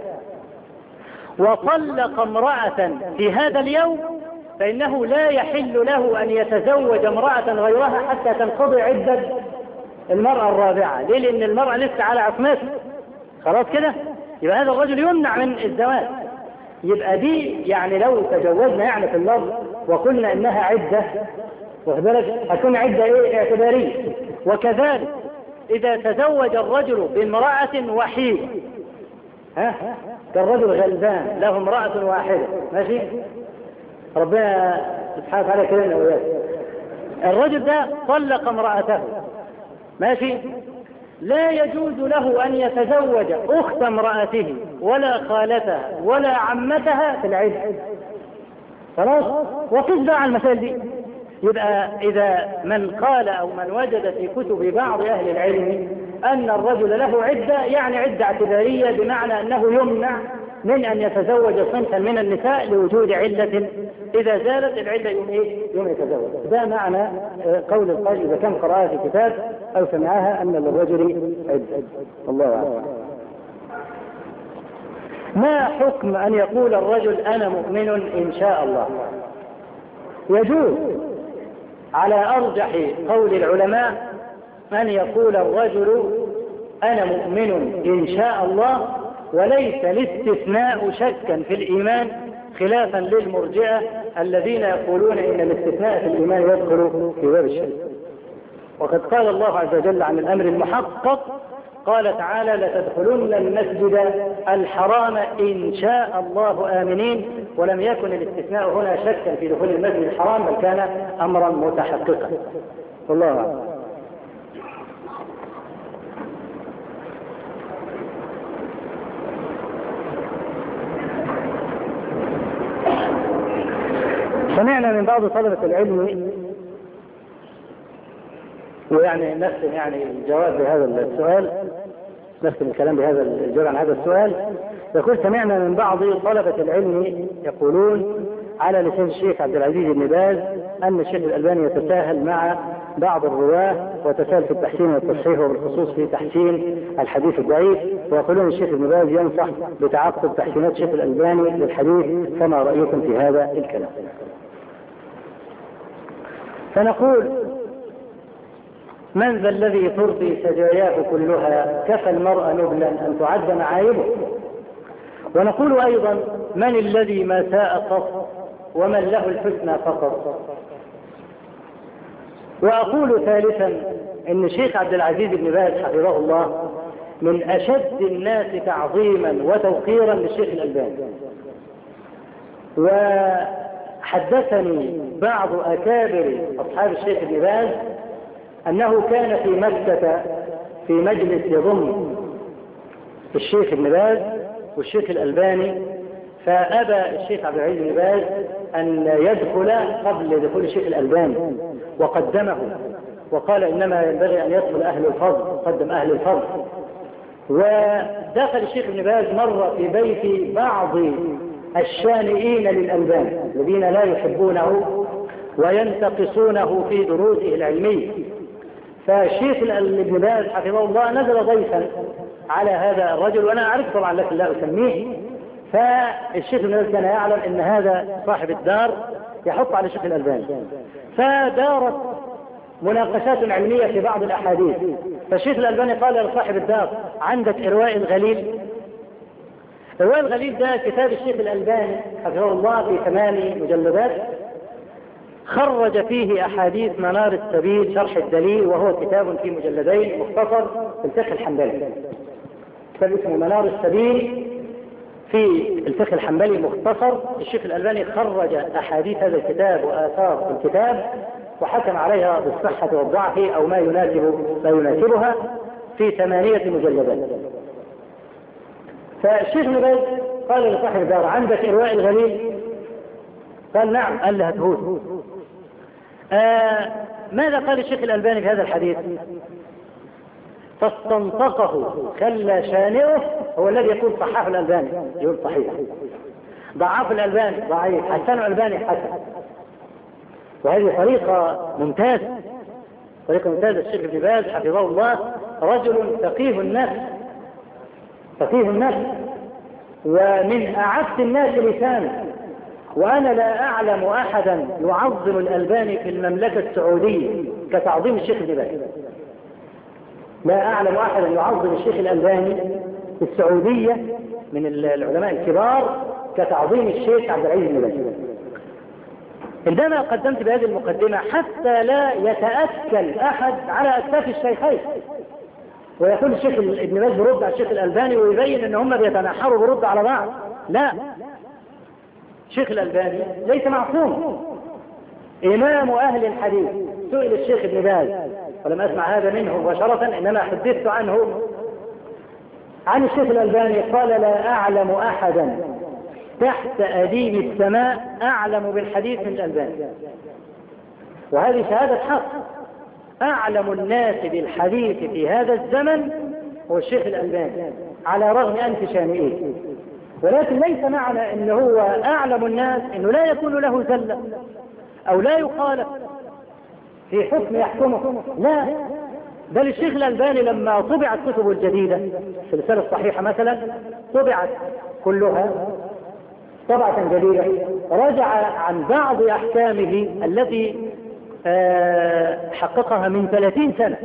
وطلق امرأة في هذا اليوم، فإنه لا يحل له أن يتزوج امرأة غيرها حتى تنقضي عدة المرأة الرابعة. ليه؟ لأن المرأة لسه على عصمته، خلاص كده، يبقى هذا الرجل يمنع من الزواج. يبقى دي يعني لو تجوزنا يعني في اللفظ وقلنا إنها عدة، واخد بالك، هتكون عدة ايه؟ اعتبارية. وكذلك إذا تزوج الرجل بامرأة وحيدة، كالرجل غلبان له امرأة واحدة، ماشي، ربنا سبحانه وتعالى كلمنا وياه، الرجل ده طلق امرأته، ماشي، لا يجوز له أن يتزوج أخت امرأته ولا خالتها ولا عمتها في العدة. خلاص، وقس بقى على المسائل دي. يبقى إذا من قال أو من وجد في كتب بعض أهل العلم أن الرجل له عدة، يعني عدة اعتبارية، بمعنى أنه يمنع من أن يتزوج صنفا من النساء لوجود علة، إذا زالت العلة يوم يتزوج. ده معنى قول القائل إذا كان قرأها في كتاب أو سمعها أن للرجل عدة. الله أعلم. ما حكم أن يقول الرجل أنا مؤمن إن شاء الله؟ يجوز على أرجح قول العلماء أن يقول الرجل أنا مؤمن إن شاء الله، وليس الاستثناء شكا في الإيمان، خلافا للمرجئة الذين يقولون إن الاستثناء في الإيمان يدخل في باب الشك. وقد قال الله عز وجل عن الأمر المحقق، قال تعالى لتدخلن المسجد الحرام إن شاء الله آمنين، ولم يكن الاستثناء هنا شكا في دخول المسجد الحرام، بل كان أمرا متحققا. والله أعلم. سمعنا من بعض طلبة العلم، ويعني نختم يعني الجواب بهذا السؤال، نختم الكلام بهذا الجواب عن هذا السؤال. يقول سمعنا من بعض طلبة العلم يقولون على لسان الشيخ عبد العزيز بن باز أن الشيخ الألباني يتساهل مع بعض الرواة وتساهل في التحسين والتصحيح، وبالخصوص في تحسين الحديث الضعيف، ويقولون الشيخ ابن باز ينصح بتعقب تحسينات الشيخ الألباني للحديث، فما رأيكم في هذا الكلام؟ فنقول من ذا الذي ترضي سجاياه كلها، كفى المرء نبلا أن تعد معايبه. ونقول أيضا من الذي ما ساء قط ومن له الحسنى فقط. وأقول ثالثا إن الشيخ عبد العزيز بن باز حفظه الله من أشد الناس تعظيما وتوقيرا للشيخ الألباني. وحدثني بعض أكابر أصحاب الشيخ ابن باز أنه كان في مكة في مجلس يضم الشيخ ابن باز والشيخ الألباني، فأبى الشيخ عبد العزيز بن باز أن يدخل قبل دخول الشيخ الألباني، وقدمه وقال إنما ينبغي أن يدخل أهل الفضل، قدم أهل الفضل. ودخل الشيخ ابن باز مرة في بيت بعض الشانئين للألباني الذين لا يحبونه وينتقصونه في دروسه العلمية. فالشيخ ابن باز حفظه الله نزل ضيفا على هذا الرجل، وأنا أعرف طبعا لكن لا أسميه. فالشيخ ابن باز كان يعلم أن هذا صاحب الدار يحط على الشيخ الألباني، فدارت مناقشات علمية في بعض الأحاديث. فالشيخ الألباني قال لصاحب الدار عندك إرواء الغليل؟ إرواء الغليل ده كتاب الشيخ الألباني حفظه الله في 8 مجلدات، خرج فيه أحاديث منار السبيل شرح الدليل، وهو كتاب في مجلدين مختصر في الفقه الحنبلي، كتاب اسمه منار السبيل في الفقه الحنبلي مختصر. الشيخ الألباني خرج أحاديث هذا الكتاب وآثار الكتاب وحكم عليها بالصحة والضعف أو ما يناسبها في 8 مجلدات. فالشيخ ابن باز قال لصاحب الدار: عندك إرواء الغليل؟ قال: نعم. قال له: هاتهوه. ماذا قال الشيخ الألباني في هذا الحديث؟ فاستنطقه خلى شانئه، هو الذي يقول صححه الألباني يقول صحيح، ضعف الألباني ضعيف، حسن الألباني حسن. وهذه طريقة ممتازة، طريقة ممتازة. الشيخ ابن باز حفظه الله رجل فقيه النفس، فقيه النفس، ومن أعز الناس لسانا. وأنا لا أعلم أحدا يعظم الألباني في المملكة السعودية كتعظيم الشيخ ابن باز. لا أعلم أحدا يعظم الشيخ الألباني في السعودية من العلماء الكبار كتعظيم الشيخ عبد العزيز بن باز. عندما قدمت بهذه المقدمة حتى لا يتأكل أحد على أكتاف الشيخين ويقول الشيخ ابن باز برد على الشيخ الألباني ويبين أن هم بيتنحروا برد على بعض. لا، الشيخ الألباني ليس معصوم، إمام أهل الحديث. سئل الشيخ ابن باز ولم أسمع هذا منه مباشرة، إنما حدثت عنه عن الشيخ الألباني، قال: لا أعلم أحدا تحت أديم السماء أعلم بالحديث من الألباني. وهذه شهادة حق. أعلم الناس بالحديث في هذا الزمن هو الشيخ الألباني على رغم أنف شانئه. ولكن ليس معنى أنه هو أعلم الناس أنه لا يكون له زلة أو لا يخالف في حكم يحكمه، لا. بل الشيخ الألباني لما طبعت كتبه الجديدة، السلسلة الصحيحة مثلا، طبعت كلها طبعة جديدة، رجع عن بعض أحكامه التي حققها من 30 سنة.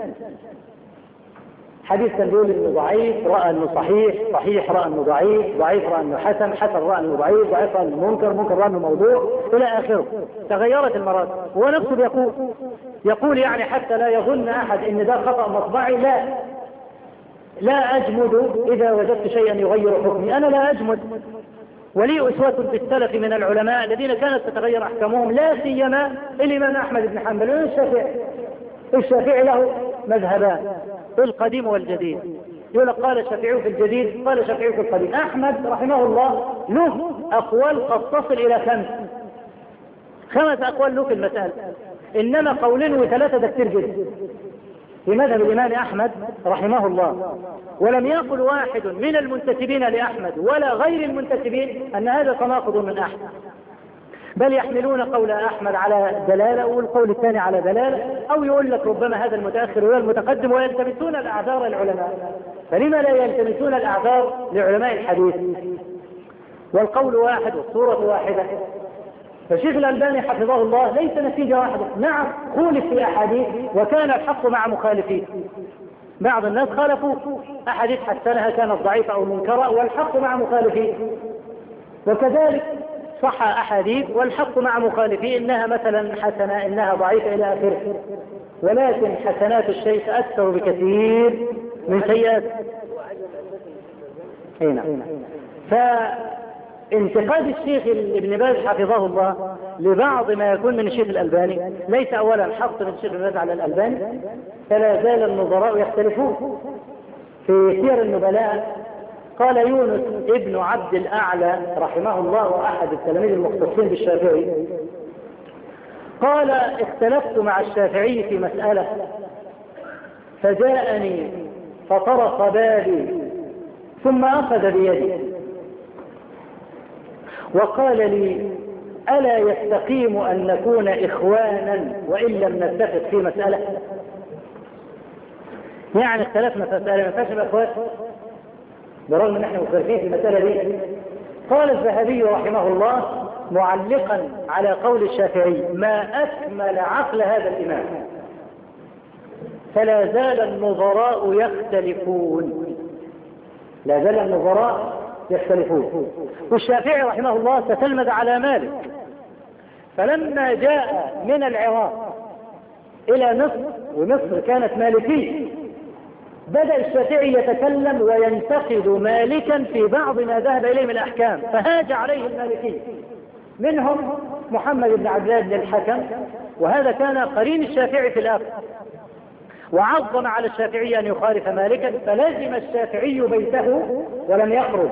حديث كان بيقول انه ضعيف رأى انه صحيح، صحيح رأى انه ضعيف، ضعيف رأى انه حسن، حسن رأى انه ضعيف، ضعيف رأى انه منكر، منكر رأى انه موضوع، الى اخره. تغيرت المراتب. هو نفسه يقول يعني حتى لا يظن احد ان ده خطأ مطبعي، لا اجمد اذا وجدت شيئا يغير حكمي، انا لا اجمد. ولي أسوة بالسلف من العلماء الذين كانت تتغير أحكامهم، لا سيما الإمام أحمد بن حنبل والشافعي. الشافعي له مذهبان، القديم والجديد. يقول قال الشافعي في الجديد، قال الشافعي في القديم. أحمد رحمه الله له أقوال قد تصل إلى 5 أقوال له في المسألة، إنما 2 و3 ده كتير جدا في مذهب الإمام أحمد رحمه الله. ولم يقل واحد من المنتسبين لأحمد ولا غير المنتسبين أن هذا تناقض من أحمد، بل يحملون قول أحمد على دلالة والقول الثاني على دلالة، أو يقول لك ربما هذا المتأخر وهذا المتقدم، ويلتمسون الأعذار للعلماء. فلما لا يلتمسون الأعذار لعلماء الحديث؟ والقول واحد والصورة واحدة. فالشيخ الألباني حفظه الله ليس نتيجة واحدة، نعم خولف في أحاديث وكان الحق مع مخالفيه. بعض الناس خالفوا أحاديث حسنها كانت ضعيفة أو منكرة والحق مع مخالفيه، وكذلك صح أحاديث والحق مع مخالفيه إنها مثلا حسنة إنها ضعيفة إلى آخره. ولكن حسنات الشيخ أكثر بكثير من سيئات. هنا فانتقاد الشيخ ابن باز حفظه الله لبعض ما يكون من الشيخ الألباني ليس أولا حق من الشيخ ابن باز على الألباني، فلا زال النظراء يختلفون. في سير النبلاء قال يونس ابن عبد الأعلى رحمه الله وأحد التلاميذ المختصين بالشافعي، قال اختلفت مع الشافعي في مسألة فجاءني فطرق بابي ثم أخذ بيدي وقال لي ألا يستقيم أن نكون إخوانا وإن لم نتفق في مسألة؟ يعني اختلفنا في مسألة ما فيهاش الأخوات برغم ان احنا مختلفين في المسألة دي. قال الذهبي رحمه الله معلقا على قول الشافعي ما أكمل عقل هذا الإمام، فلا زال النظراء يختلفون، لا زال النظراء يختلفون. والشافعي رحمه الله تتلمذ على مالك فلما جاء من العراق إلى مصر، ومصر كانت مالكية، بدأ الشافعي يتكلم وينتقد مالكا في بعض ما ذهب إليه من الأحكام، فهاج عليه المالكية، منهم محمد بن عبد الله بن الحكم، وهذا كان قرين الشافعي في الأخذ، وعظم على الشافعي أن يخالف مالكا، فلزم الشافعي بيته ولم يخرج.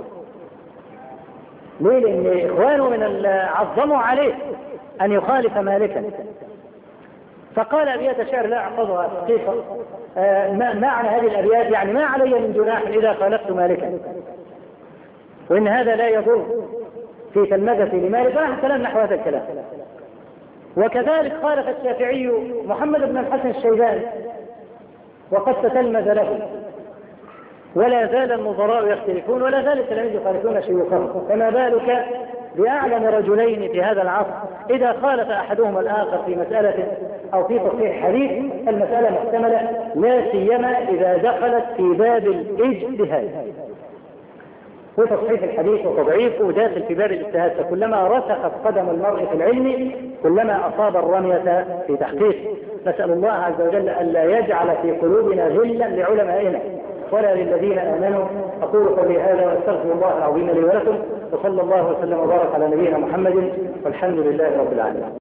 ليه؟ لأن إخوانه من عظموا عليه أن يخالف مالكا. فقال أبيات شعر لا أحفظها كيف معنى هذه الأبيات، يعني ما علي من جناح إذا خالفت مالكا، وإن هذا لا يضر في تلمذة لمالك، ونحن كلام نحو هذا الكلام. وكذلك خالف الشافعي محمد بن الحسن الشيباني وقد تتلمذ له، ولا زال النظراء يختلفون، ولا زال التلاميذ يخالفون شيوخهم، فما بالك بأعلم رجلين في هذا العصر إذا خالف أحدهما الآخر في مسألة أو في تصحيح حديث، المسألة محتملة، لا سيما إذا دخلت في باب الاجتهاد، وتصحيح الحديث وتضعيفه داخل في باب الاجتهاد، فكلما رسخت قدم المرء في العلم كلما أصاب الرمية في تحقيقه. نسأل الله عز وجل ألا يجعل في قلوبنا غلا لعلمائنا ولا للذين آمنوا. أقول قولي هذا وأستغفر الله العظيم لي ولكم، وصلى الله وسلم وبارك على نبينا محمد، والحمد لله رب العالمين.